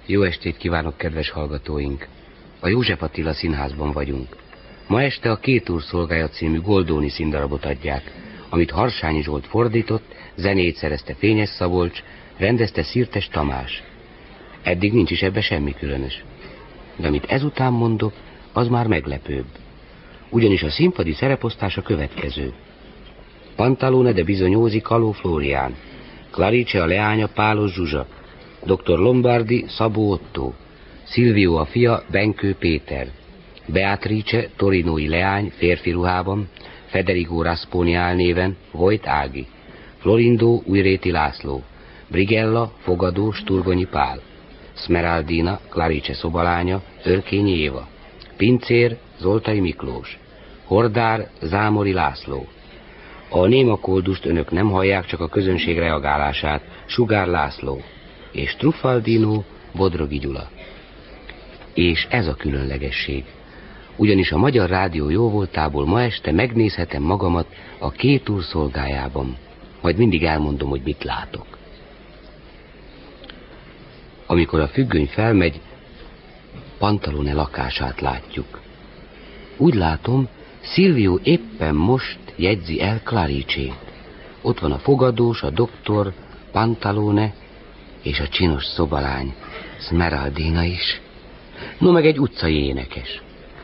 Jó estét kívánok, kedves hallgatóink! A József Attila Színházban vagyunk. Ma este a Két úr szolgája című Goldoni színdarabot adják, amit Harsányi Zsolt fordított, zenét szerezte Fényes Szabolcs, rendezte Szirtes Tamás. Eddig nincs is ebbe semmi különös. De amit ezután mondok, az már meglepőbb. Ugyanis a színpadi szereposztás a következő. Pantalone de Bizonyózi Kaló Flórián, Clarice a leánya Pálos Zsuzsa, Dr. Lombardi Szabó Ottó, Silvio a fia Benkő Péter, Beatrice torinói leány férfi ruhában, Federico Rasponi álnéven Vojt Ági, Florindo Újréti László, Brigella fogadó Sturgonyi Pál, Smeraldina Clarice szobalánya Örkényi Éva, Pincér Zoltai Miklós, Hordár Zámori László. A néma koldust önök nem hallják, csak a közönség reagálását, Sugár László, és Truffaldino Bodrogi Gyula. És ez a különlegesség. Ugyanis a Magyar Rádió jóvoltából ma este megnézhetem magamat a Két úr szolgájában. Majd mindig elmondom, hogy mit látok. Amikor a függöny felmegy, Pantalone lakását látjuk. Úgy látom, Silvio éppen most jegyzi el Claricét. Ott van a fogadós, a doktor, Pantalone és a csinos szobalány, Smeraldina is. No, meg egy utcai énekes.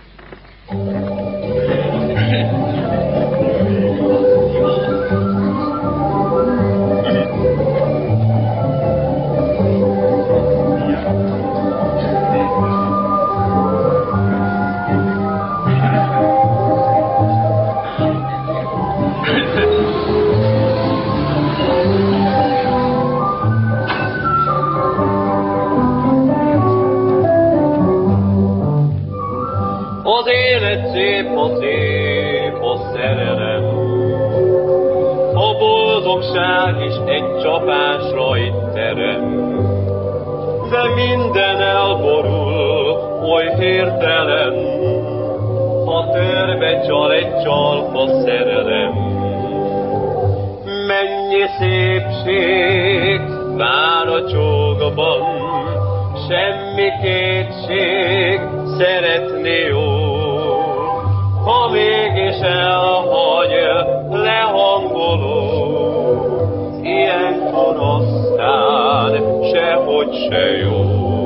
Az élet szép, a szerelem, a boldogság is egy csapásra itt terem. De minden elborul, oly hirtelen, ha törbe csal egy csalfa szerelem. Mennyi szépség vár a csókban, semmi kétség, szeretni jó. Ha mégis elhagy lehangoló, ilyenkor aztán sehogy se jó.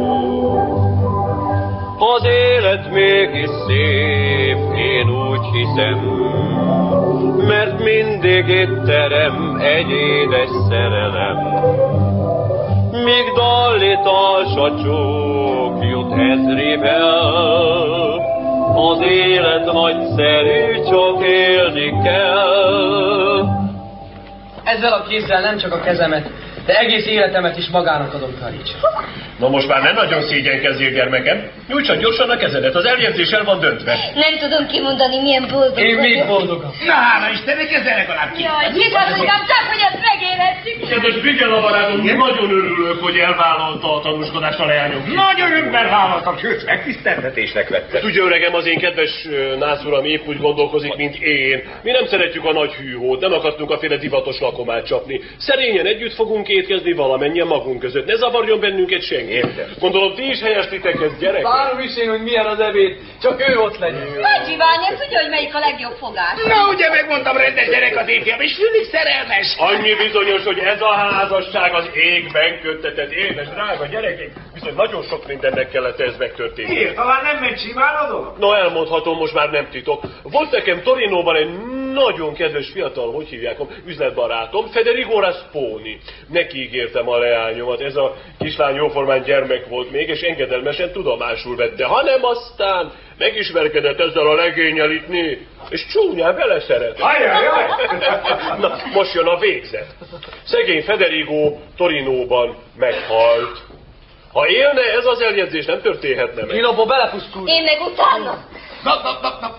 Az élet mégis szép, én úgy hiszem, mert mindig itt terem egy édes szerelem. Míg dallítás a csók jut ezrivel, az élet nagyszerű, csak élni kell. Ezzel a kézzel nem csak a kezemet, de egész életemet is magának adom, Clarice. Na most már nem nagyon szégyenkezzél, gyermekem. Nyújtsan gyorsan a kezedet, az eljegyzés el van döntve. Nem tudom kimondani, milyen boldog Én vagyok. még boldogam. Na, hála Istennek, ezzel legalább ki. Jaj, igazoltam, csak hogy ezt megélhettük. Kedves Brigella barátom, nagyon örülök, hogy elvállalta a tanúskodást a leányom. Nagy örömmel vállaltam, sőt, megtiszteltetésnek vettem. Tudja, öregem, az én kedves nászuram épp úgy gondolkozik, mint én. Mi nem szeretjük a nagy hűhót, nem akartunk a féle divatos lakomát csapni. Szerényen együtt fogunk étkezni valamennyien magunk között. Ne zavarjon bennünket senki. Gondolom, ti is helyeslitek ezt, gyerek? Várom is én, hogy milyen az ebéd, csak ő ott legyen. Nagy Iványi, tudja, hogy melyik a legjobb fogás. Na, ugye megmondtam, rendes gyerek az éjfél, és fülig szerelmes. Annyi bizonyos, hogy ez a házasság az égben köttetett. Édes, drága gyerekek, viszont nagyon sok mindennek kellett ez megtörténni. Miért? Talán nem megy simán a dolog? No, elmondhatom, most már nem titok. Volt nekem Torinóban egy nagyon kedves fiatal, hogy hívják, üzletbarátom, Federico Rasponi. Neki ígértem a leányomat, ez a kislány jóformán gyermek volt még, és engedelmesen tudomásul vette. Hanem aztán megismerkedett ezzel a legénnyel itt és csúnyán beleszeret. Ajajaj! Na, most jön a végzet. Szegény Federico Torinóban meghalt. Ha élne, ez az eljegyzés nem történhetne meg. Én abba belepusztulni. Én meg utána. Na,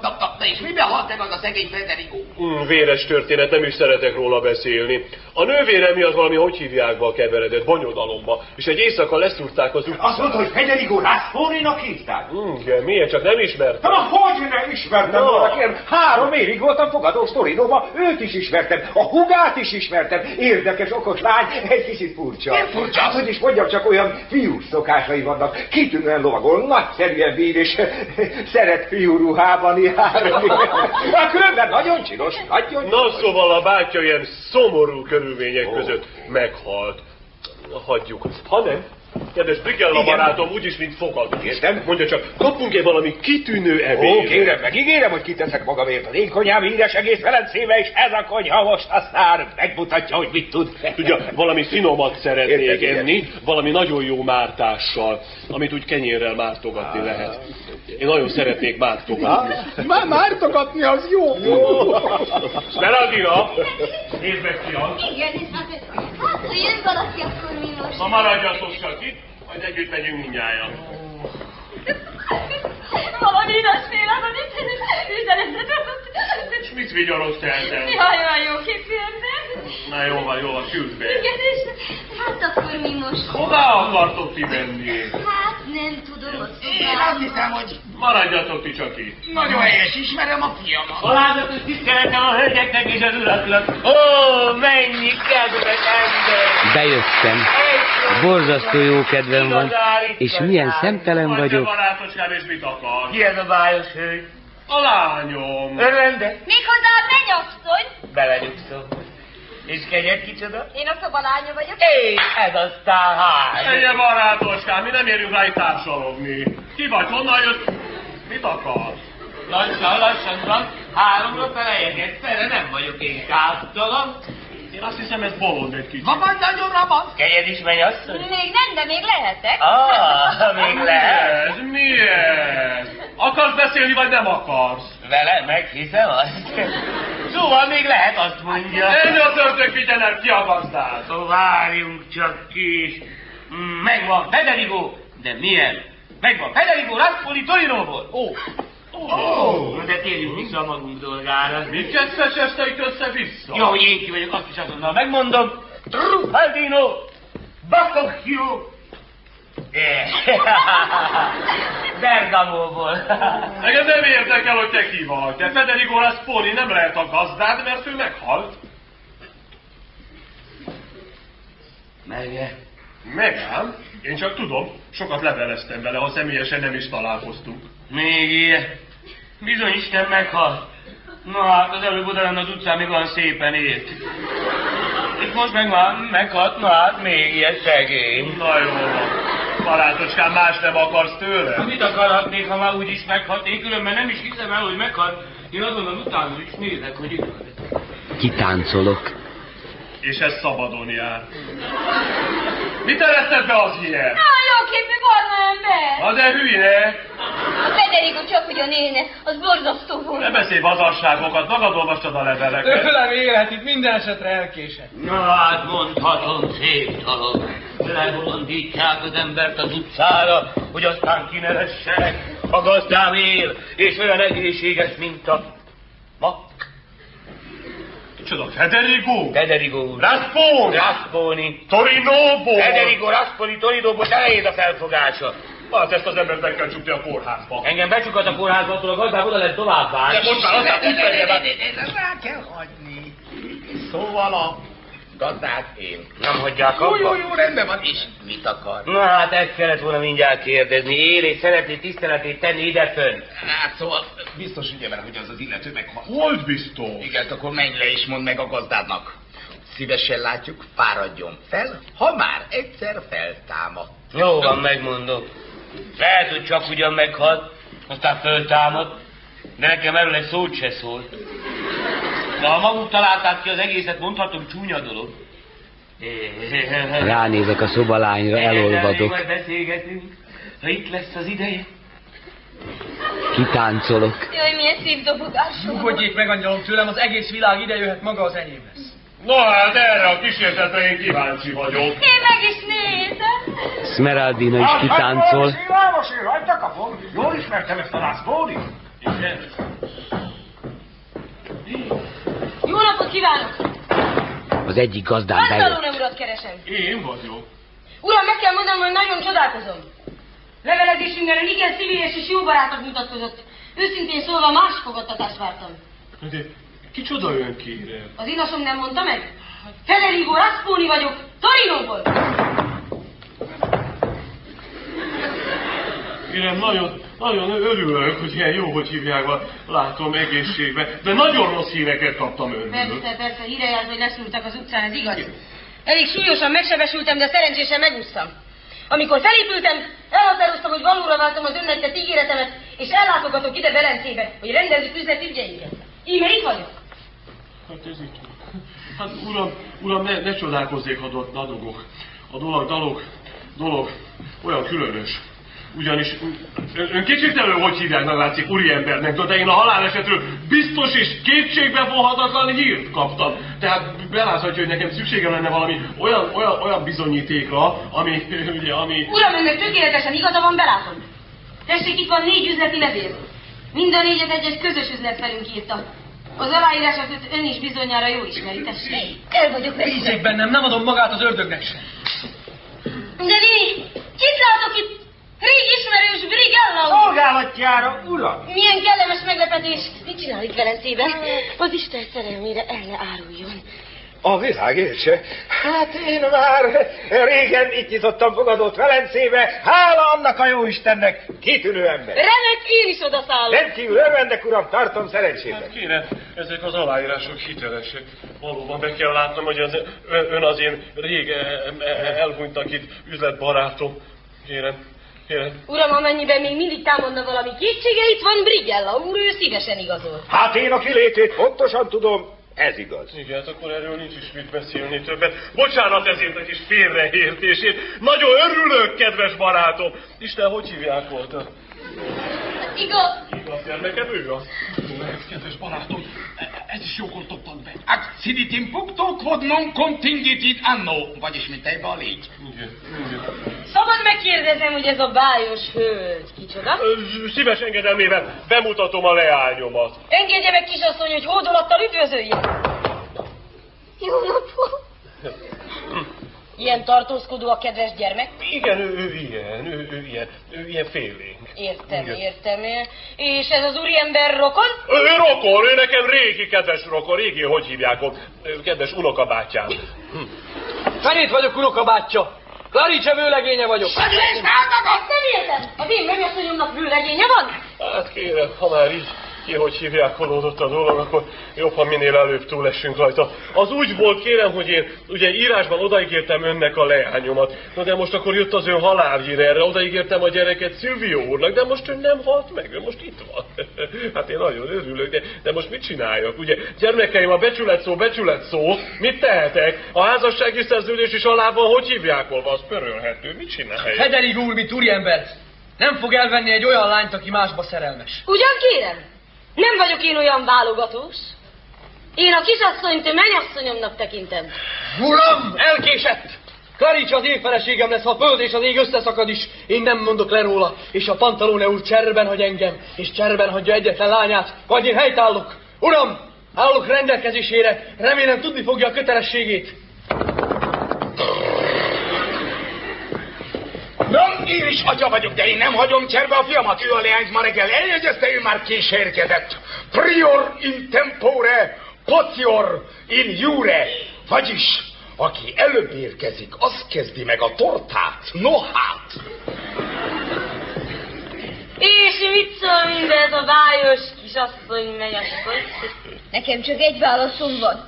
Na és miben halt meg az a szegény Federico? Véres történet, nem is szeretek róla beszélni. A nővére miatt valami, hogy hívják be, keveredett, bonyodalomba, és egy éjszaka leszúrták az utcát. Azt mondta, hogy Federico Rasponinak hívták? Igen, miért? Csak nem ismertem. Na, hogy ne ismertem volna, kérem? 3 évig voltam fogadós Torinóba, őt is ismertem, a hugát is ismertem. Érdekes, okos lány, egy kicsit furcsa. Miért furcsa? Hát, hogy is mondjam, csak olyan fiús szokásai vannak. Kitűnően lovagol, nagyszerűen bír, és szeret fiú ruhában járni. A különben nagyon csinos, nagyon. Na szóval a bátyja ilyen szomorú körülmények között meghalt. Hagyjuk. Ha nem, kedves Brigella barátom, úgyis, mint fogadós. Értem. Mondja csak, kapunk-e valami kitűnő ebéd? Ó, kérem meg, ígérem, hogy kiteszek magamért. Az én konyhám híres egész Velencébe, és ez a konyha most aztán megmutatja, hogy mit tud. Tudja, valami finomat szeretnék Értem, enni, valami nagyon jó mártással, amit úgy kenyérrel mártogatni lehet. Én nagyon szeretnék mártogatni. Már mártogatni az jó. Smeraldina! Nézd meg, fiam! Igen, és hát, ha jön valaki, akkor mi most? Ma maradjatok csak itt, majd együtt megyünk mindnyájan. Valami édesfélem, hogy itt üzenetet. És mit vigyorogsz eltem? Jaj, jó képérde. Na jó van, küld be. Igen, és hát akkor mi most? Hová akartok ti menni? Hát nem tudom, a Én azt hiszem, hogy Maradjatok ti csak itt. nagyon helyes, ismerem a fiamat. Alázatos tiszteletem a hölgyeknek és az uraknak. Ó, mennyi kedves ember! Bejöttem. Borzasztó jó kedvem van, és milyen szemtelen vagyok. Barátoskám, és mit akar? Ki ez a bájos hölgy? A lányom. Örvende? Méghozzá a mennyasszony. Belenyugszom. És kegyed kicsoda? Én a szobalánya vagyok. Éj, ez aztán hány. Egye barátoskám, mi nem érjünk rá itt társalogni. Ki vagy, honnan jött? Mit akar? Lassan, uram. 3-ra felejek egyszerre, nem vagyok én káptalan. Én azt hiszem, ez bolond egy kicsit. Maga nagyon ramasz. Kegyed is, mennyasszony? Még nem, de még lehetek. Még lehet. Mi ez? Akarsz beszélni, vagy nem akarsz? Vele meghiszem azt. Szóval még lehet, azt mondja. Ennyi a törtök, vigyenek ki a gazdát. Várjunk csak kis. Megvan Federico, de milyen? Megvan Federico Rasponi Torinóból. De térjünk vissza a magunk dolgára. Miket fesezte itt össze-vissza? Jó, hogy én ki vagyok, azt is azonnal megmondom. Truffaldino, Baccocchio, Bergamóból. Engem nem érdekel, hogy te ki vagy. De Federico Rasponi nem lehet a gazdád, mert ő meghalt. Megám? Én csak tudom, sokat leveleztem vele, ha személyesen nem is találkoztunk. Még ilyen. Bizony Isten meghalt. Na hát, az előbb oda lenne az utcán, még olyan szépen élt. Itt most meg már meghalt, na hát még ilyen szegény. Na jó van. Barátocskám, más nem akarsz tőle? Mit akarhatnék, ha már úgyis meghalt? Én különben nem is hiszem el, hogy meghalt. Én azonnal utána is nézek, hogy igaz. Kitáncolok. És ez szabadon jár. Mit ereszted be az ilyen? Na, jó képű barna ember. Na de hülye! A Federico csak ugyan élne, az borzasztó volt. Ne beszélj vazasságokat, magad olvastad a leveleket. Tőlem élet, itt minden esetre elkésett. Na hát mondhatom, szép dolog. Lebolondítják az embert az utcára, hogy aztán kineressenek. A gazdám él, és olyan egészséges, mint a mak. Csoda, Federico? Federico. Rasponi? Torinóból? Federico Rasponi Torinóból, elejéd a felfogása. Hát ezt az embert meg kell csukni a kórházba. Engem becsukat a kórházba, a gazdám oda lett továbbá. De most már aztán úgy menjen. Rá kell hagyni. Szóval a gazdát én. Nem hagyják abba? Jó, rendben van. És mit akar? Na hát ezt kellett volna mindjárt kérdezni. Él és szeretné tiszteletét tenni ide fönn. Hát szóval biztos ugye vele, hogy az az illető meghalt. Hogy biztos? Igen, akkor menj le és mondd meg a gazdádnak. Szívesen látjuk, fáradjon fel, ha már egyszer feltámad. Jó van, megmondom. Lehet, hogy csak ugyan meghalt, aztán föltámad, de nekem erről egy szót se szólt. De ha maguk találták ki az egészet, mondhatom, csúnya dolog. Ránézek a szobalányra, elolvadok. Majd beszélgetünk, ha itt lesz az ideje. Kitáncolok. Jaj, milyen szívdobogás. Nyugodjék meg, angyalom, tőlem az egész világ ide jöhet, maga az enyém lesz. Na hát erre a kísértetre én kíváncsi vagyok. Én meg is nézem. Smeraldina is kitáncol. Világos, én rajta kapom. Jól ismertem ezt a Rasponi. Igen? napot kívánok! Az egyik gazdám bejött. Antalone urat keresem. Én vagyok. Uram, meg kell mondanom, hogy nagyon csodálkozom. Levelezésünkben igen szívélyes és jó barátok mutatkozott. Őszintén szólva más fogadtatást vártam. De kicsoda ön, kérem? Az inasom nem mondta meg? Federigo Rasponi vagyok, Torinóból. Kérem, nagyon örülök, hogy ilyen jó, hogy hívják, látom egészségben, de nagyon rossz híreket kaptam önről. Persze, hírejelz, hogy leszúrtak az utcán, ez igaz. Elég súlyosan megsebesültem, de szerencsésen megúsztam. Amikor felépültem, elhatároztam, hogy valóra váltom az önnek tett ígéretemet, és ellátogatok ide Velencébe, hogy rendezzük üzleti ügyeinket. Íme itt vagyok. Hát ez itt van. Hát uram, ne csodálkozzék, ha dadogok. A dolog olyan különös. Ugyanis ön kétségtelenül, hogy hívják, látszik úriembernek, de én a halálesetről biztos és kétségbefonhatatlan hírt kaptam. Tehát beláthatja, hogy nekem szükségem lenne valami olyan bizonyítékra, ami... Uram, önnek tökéletesen igaza van, belátom. Tessék, itt van 4 üzleti levél. Mind a 4-et egy közös üzletfelünk írta. Az aláírását ön is bizonyára jól ismeri, tessék. El vagyok veszve. Bízzék bennem, nem adom magát az ördögnek sem. De Lili, kit látok itt? Rég ismerős Brigella! Szolgálatjára, uram! Milyen kellemes meglepetés! Mit csinál itt Velencében? Az Isten szerelmére el ne áruljon. A világ élse. Hát én már régen itt nyitottam fogadót Velencébe, hála annak a jó Istennek, kitűnő ember. Remek, én is odaszállok. Rendkívül örvendek, uram, tartom szerencsében. Hát kérem, ezek az aláírások hitelesek. Valóban be kell látnom, hogy ön az én rég elhunytak itt üzletbarátom. Kérem. Uram, amennyiben még mindig támadna valami kétsége, itt van Brigella úr, ő szívesen igazol. Hát én a kilétét pontosan tudom, ez igaz. Igen, hát akkor erről nincs is mit beszélni többet. Bocsánat ezért a kis félreértésért. Nagyon örülök, kedves barátom. Isten, hogy hívják volna? Igaz, gyermekem, ő az. Kedves barátom, ez is jókor toptad be. Accidit in puncto quod non contingitit anno. Vagyis mint egybe a légy. Igen. Szabad megkérdezem, hogy ez a bájos hölgy kicsoda? Szíves engedelmével bemutatom a leányomat. Engedje meg, kisasszony, hogy hódolattal üdvözöljem. jó napot. Ilyen tartózkodó a kedves gyermek? Igen, ő ilyen félénk. Értem. És ez az úriember rokon? Ő rokon, ő nekem régi kedves rokon, régi, hogy hívják ott, kedves unokabátyám. Fenét vagyok, unokabátyja. Clarice vőlegénye vagyok. Nem értem. Az én mennyasszonyomnak vőlegénye van? Hát kérem, ha már így hogy hívják, kolódott a dolog, akkor jobb, ha minél előbb túlesünk rajta. Az úgy volt, kérem, hogy én ugye írásban odaígértem önnek a leányomat. Na de most akkor jött az ön halálhíre erre, odaígértem a gyereket Szilvió úrnak, de most ön nem halt meg, ő most itt van. Hát én nagyon örülök, de most mit csináljak? Ugye, gyermekeim, a becsület szó, mit tehetek? A házassági szerződés is alá van, hogy hívják, hol van, az pörölhető, mit csináljak? Federigo úr, mint úriember, nem fog elvenni egy olyan lányt, aki másba szerelmes. Ugyan kérem? Nem vagyok én olyan válogatós. Én a kisasszonyt mennyasszonyomnak tekintem. Uram, elkésett! Clarice az én feleségem lesz, ha a föld és az ég összeszakad is. Én nem mondok le róla, és a Pantalone úr cserben hagy engem, és cserben hagyja egyetlen lányát, vagy én helytállok. Uram, állok rendelkezésére, remélem tudni fogja a kötelességét. Nem, én is atya vagyok, de én nem hagyom cserbe a fiamat. Ő a leányt ma reggel eljegyezte, ő már késérkezett. Prior in tempore, potior in jure. Vagyis, aki előbb érkezik, az kezdi meg a tortát. No hát. És mit szól mindez a bájos kisasszony mennyasszony? Nekem csak egy válaszom van.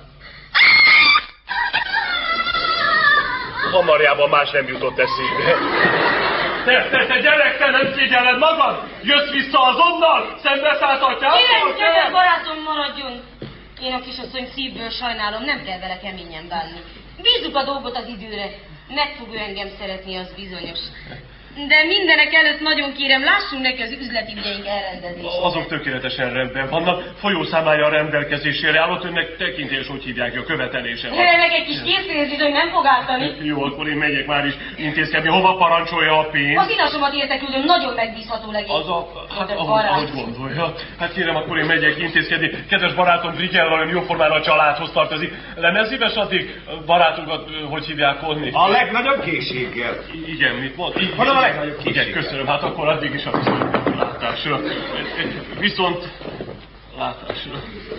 Hamarjában más nem jutott eszébe. Te gyerek, te nem szégyelled magad? Jössz vissza azonnal? Szembeszálltatjál? Kérem, kedves barátom, maradjon! Én a kisasszony szívből sajnálom, nem kell vele keményen bánni. Bízzuk a dolgot az időre. Meg fog ő engem szeretni, az bizonyos. De mindenek előtt nagyon kérem, lássunk neki az üzleti ügyeink elrendezésére. Azok tökéletesen rendben vannak. Folyószámája a rendelkezésére állott, önnek tekintés, hogy hívják, a követelése van. Meg egy kis készpénzbizony nem fog ártani. Jó, akkor én megyek már is intézkedni. Hova parancsolja a pénz? Az inasomat érteküldöm, nagyon megbízható legény. Ahogy gondolja. Hát kérem, akkor én megyek intézkedni. Kedves barátom Brigella, ön jóformán a családhoz tartozik. Lenne szíves addig barátunkat, hogy hívják honni? A legnagyobb készséggel. Igen, mit mond? Mondom, a legnagyobb készséggel. Igen, köszönöm. Hát akkor addig is a viszontlátásra. Viszont látásra.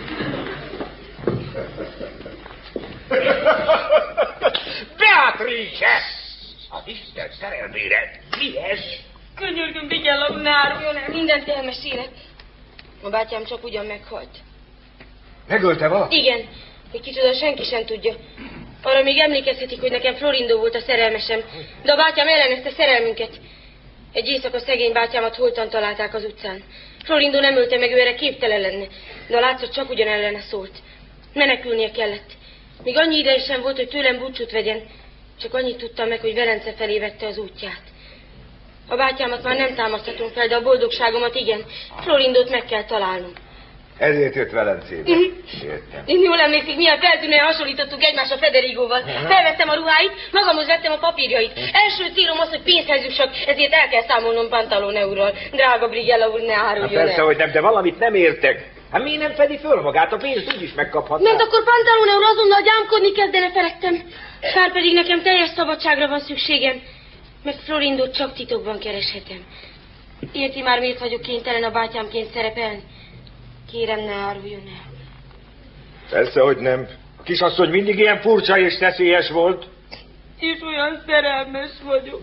Beatrice! Az Isten szerelmére, mi ez? Könyörgöm, Brigella úr, ne áruljon el, mindent elmesélek. A bátyám csak ugyan meghalt. Megölte valaki? Igen, egy kicsoda senki sem tudja. Arra még emlékezhetik, hogy nekem Florindó volt a szerelmesem, de a bátyám ellenezte szerelmünket. Egy éjszaka szegény bátyámat holtan találták az utcán. Florindó nem ölte meg, ő erre képtelen lenne, de a látszat csak ugyan ellene szólt. Menekülnie kellett. Még annyi ideje sem volt, hogy tőlem búcsút vegyen, csak annyit tudtam meg, hogy Velence felé vette az útját. A bátyámat már nem támaszthatom fel, de a boldogságomat igen. Florindót meg kell találnom. Ezért jött Velencébe. Értem. Én jól emlékszik, milyen feltűnően hasonlítottuk egymásra Federigóval. Felvettem a ruháit, magamhoz vettem a papírjait. Első célom az, hogy pénzhez jussak, ezért el kell számolnom Pantalone úrral. Drága Brigella úr, ne áruljon el. Persze, hogy nem, de valamit nem értek. Hát miért nem fedi föl magát? A pénzt úgyis megkaphatná. Mert akkor Pantalone úr azonnal gyámkodni kezdene felettem. Kár pedig nekem teljes szabadságra van szükségem. Mert Florindót csak titokban kereshetem. Érti már, miért vagyok kénytelen a bátyámként szerepelni? Kérem, ne áruljon el. Persze, hogy nem. A kisasszony mindig ilyen furcsa és szeszélyes volt. És olyan szerelmes vagyok.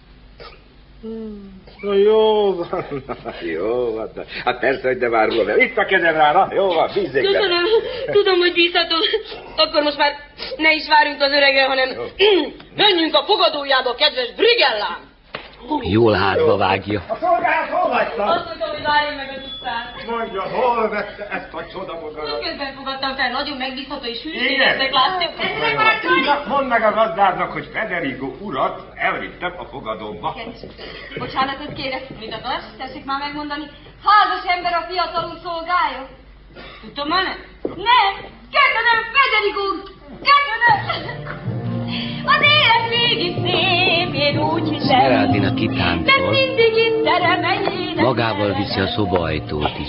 Na jó van, jó van. Hát persze, hogy nem árulom el. Itt a kezem rá, na, jó van, bízzék bele. Köszönöm, tudom, hogy bízható. Akkor most már ne is várjunk az öregre, hanem menjünk a fogadójába, kedves Brigellám. Jól hátba vágja. A szolgálat hol hagyta? Azt mondtam, hogy várjunk meg az utcán. Mondja, hol vette ezt a csodafogadat? Közben fogadtam fel, nagyon megbízható és hűségesnek látszok. Mondd meg a gazdárnak, hogy Federigo urat elvittem a fogadóba. Bocsánatot kérek, mit akarsz? Tessék már megmondani. Házas ember a fiatalul szolgálja? Tudtam már nem? Nem! Kedvedem, Federigo! Kedvedem! Az élet mégis szép, én úgy hiszem. Geraldina kitáncol. De mindig itt teremegyének. Magával viszi a szobaajtót is.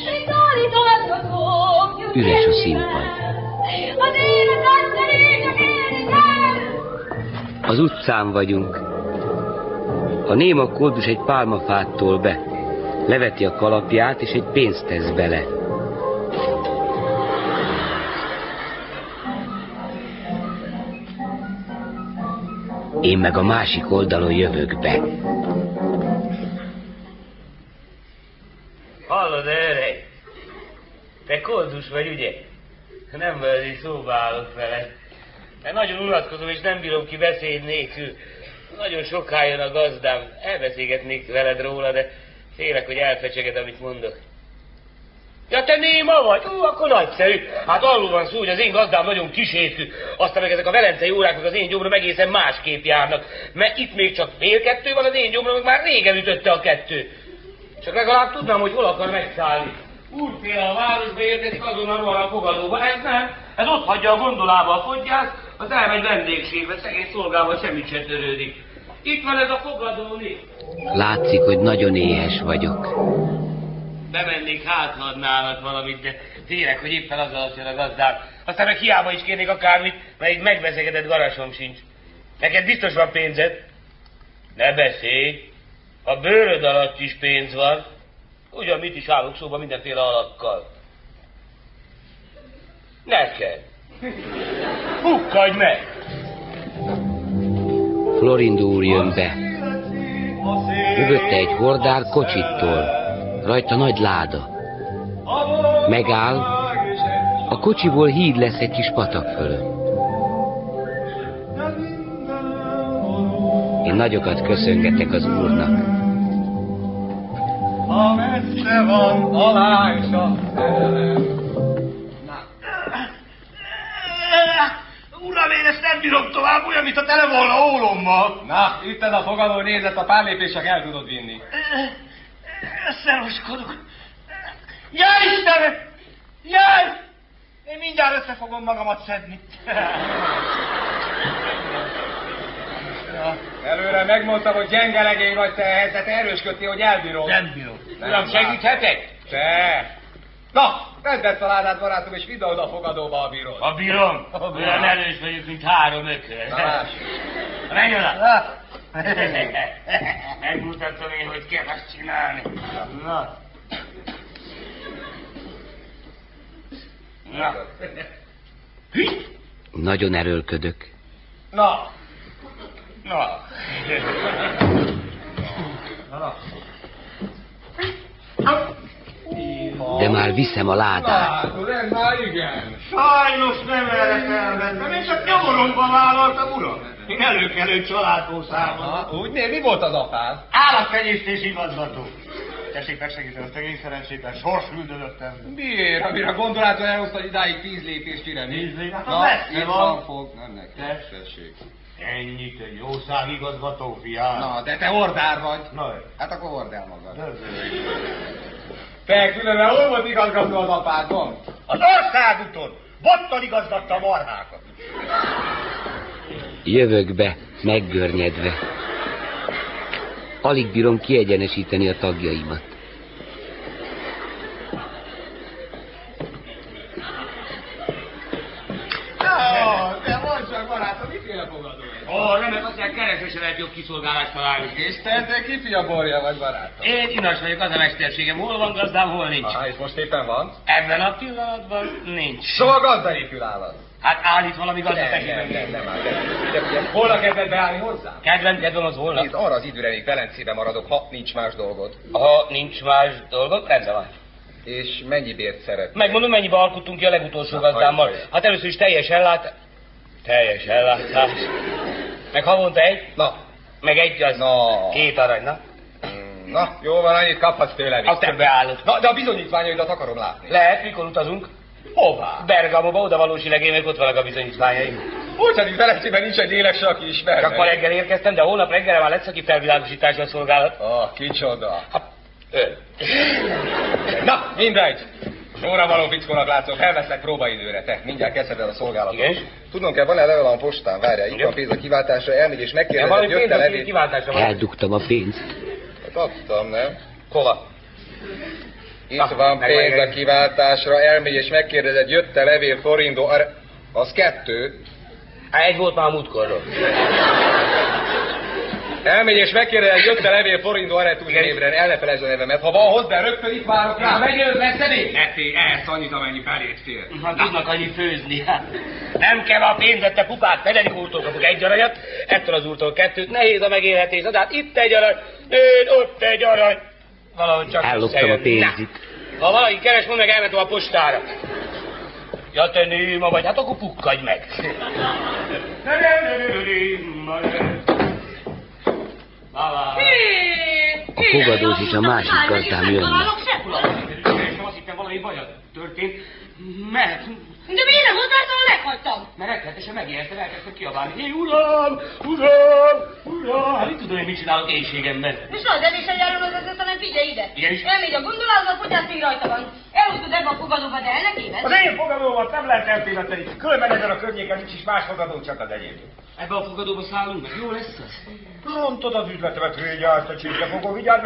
Üres a színpad. Az élet nagyszerű, csak élni kell. Az utcán vagyunk. A néma koldus egy pálmafát tol be. Leveti a kalapját, és egy pénzt tesz bele. Én meg a másik oldalon jövök be. Hallod, öreg? Te koldus vagy, ugye? Nem vagy, hogy szóba állok vele. Mert nagyon unatkozom, és nem bírom ki beszéd nélkül. Nagyon soká jön a gazdám. Elbeszélgetnék veled róla, de félek, hogy elfecseged, amit mondok. Ja, te néma vagy? Akkor nagyszerű. Hát arról van szó, hogy az én gazdám nagyon kisétkű. Aztán meg ezek a velencei órák, meg az én gyomrom egészen másképp járnak. Mert itt még csak fél kettő van, az én gyomrom meg már régen ütötte a kettő. Csak legalább tudnám, hogy hol akar megszállni. Úgy fél a városba érkezik, azonnal rohan a fogadóba. Ez nem. Ez ott hagyja a gondolába a foggyászt, az elmegy vendégségbe, szegény szolgával semmit se törődik. Itt van ez a fogadóni. Látszik, hogy nagyon éhes vagyok. Bemennék, hát ha adnának valamit, de félek, hogy éppen az alatt jön a gazdám. Aztán meg hiába is kérnék akármit, mert egy megveszegedett garasom sincs. Neked biztos van pénzed? Ne beszélj! A bőröd alatt is pénz van. Ugyan mit is állok szóba mindenféle alakkal. Neked. Pukkadj meg! Florindó úr jön be. Mögötte egy hordár kocsittól. Rajta nagy láda. Megáll, a kocsiból híd lesz egy kis patak fölött. Én nagyokat köszöngetek az úrnak. Ha messze van a lájsa szerelem. Uram, én ezt Nem bírom tovább, olyan, mint a tele volna ólommal. Na, itt ez a fogadó nézet, a pár lépések el tudod vinni. Szeroskodok. Jaj, Istenem! Jaj! Én mindjárt össze fogom magamat szedni. Előre megmondtam, hogy gyenge legény vagy te ehhez, de te erősködtél, hogy elbírod. Nem bírom. Uram, segíthetek? Te! Na, vedd ezt a ládát, barátom, és vidd oda a fogadóba a bírót. A bírom? Olyan erős vagyok, mint 3 ökör. Na, láss. Menj oda! Megmutatom én, hogy kell ezt csinálni. Na. Na. Nagyon erőlködök. Na. Na. De már viszem a ládát. Látod, ez már igen. Sajnos nem erre felvettem, én csak nyomoromban vállaltam, uram. Én előkelő családból származom. Úgy név, mi volt az apád? Állattenyésztés igazgató. Tessék megsegíteni a szegény szerencsétlen, sorsüldözöttem. Miért? Amire gondolát, hogy elhoztad idáig 10 lépést kireni. 10 lépést? Hát na, az messze van. Fog, nem neki. Tessék. Ennyit egy jószágigazgató fiát. Na, de te ordár vagy. Na, hát akkor hord el magad. Te különben hol volt igazgató az apádban? Az országúton. Bottal igazgatta a marhákat. Jövök be, meggörnyedve. Alig bírom kiegyenesíteni a tagjaimat. De mondd csak, barátom, miféle fogadó ez? Ó, nem, mert aztán keresősen lehet jobb kiszolgálást találni. És te kifia borja vagy, barátom? Én inas vagyok, az a mesterségem. Hol van gazdám, hol nincs. Aha, és most éppen van? Ebben a pillanatban nincs. Szóval gazdaépül állad. Hát állít valami gazdaságban. Nem áll. De holnap kezdett beállni hozzá? Kedvem az holnap. Nézd, arra az időre még Velencében maradok, ha nincs más dolgod. Ha nincs más dolgod, rendben van. És mennyi bért szeret? Megmondom, mennyibe alkuttunk ki a legutolsó gazdámmal. Hát először is teljes ellátás. Meg havonta egy. Na. Meg egy az. Na. 2 arany, na. Na, jó van, annyit kaphatsz tőlem is. Azt ebbe állok. Na, de a bizonyítványaidat akarom látni. Lehet, mikor utazunk? Hová? Bergamóba, oda valósileg én meg ott vannak a bizonyítványaim. Úgy, hogy Velencében nincs egy éles, aki ismer. Csak ma reggel érkeztem, de holnap reggelre már lesz, aki felvilágosításra szolgálat. Kicsoda. Ön. Na, mindegy. Sorra való fickónak látszol, felveszlek próbaidőre, te. Mindjárt kezdheted el a szolgálatot. Igen? Tudnom kell, van-e level a postán? Várjál, itt van pénz a kiváltásra, elmegy és megkérdezed, jött-e levél. Eldugtam a pénzt. Hát adtam, nem? Hova? Itt Na, van pénz a kiváltásra, elmegy és megkérdezed, jött-e levél forindó, az 2. Hát egy volt már a múltkorról. Elmegy és megkérdezed, jött-e levél forindó Aretús névre, el ne felejtsd a nevemet. Ha van hozzá, rögtön itt várok rá. Megyünk veszedni? Ne félj, ehhez annyit, amennyi felét fél. Ha tudnak annyi főzni. Nem kell a pénzet, te pupát, Federik úrtól kapok 1 aranyat, ettől az úrtól 2, nehéz a megélhetés, de hát itt 1 arany, ott 1 arany. Valahogy csak elloptam a pénzit. Ha valaki keres, mondd meg, elmentem a postára. Ja, te néma vagy, hát akkor pukkadj meg. A fogadós és a másik gazdám jönnek. Azt hittem, valami baj történt. Mehet. De miért nem hozzától meghagytam? Mert rettenetesen megijesztem, elkezdtem kiabálni. Hé, uram! Hát mit tudom én, mit csinálok éjségemben? És az nem is egyáron az hanem figyelj ide. Igenis. Elmegy a gondolatban, fogyaszt még rajta van. Elhúztad ebbe a fogadóba, de el ne kéved. Az én fogadómat nem lehet eltévedteni. Különben ezen a környéken nincs is más fogadó, csak az enyém. Ebbe a fogadóba szállunk meg, jó lesz az? Rontod az üzletemet, hölgyárt, a csirke fogó, vigyázz